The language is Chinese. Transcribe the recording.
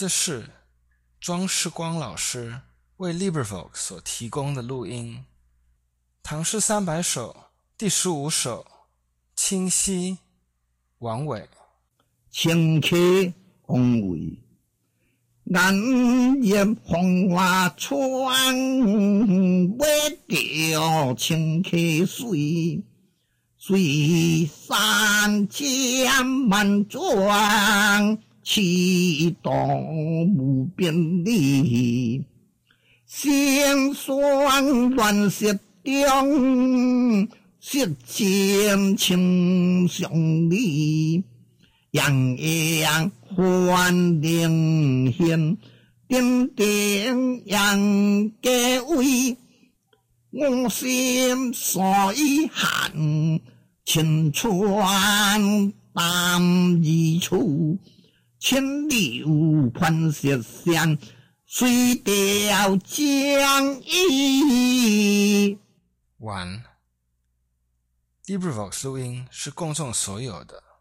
这是庄世光老师为 LibriVox 所提供的录音。唐诗300首第15首，清溪，王维。 清溪王维，眼叶风华川，尾着清溪水。水山千万庄，气动无边理。辛酸乱石中，石前情相依。洋洋欢灵现，点点扬家威。我心所以寒，千川淡一处。千流盘石山，水调江依。 完。LibriVox 录音是公众所有的，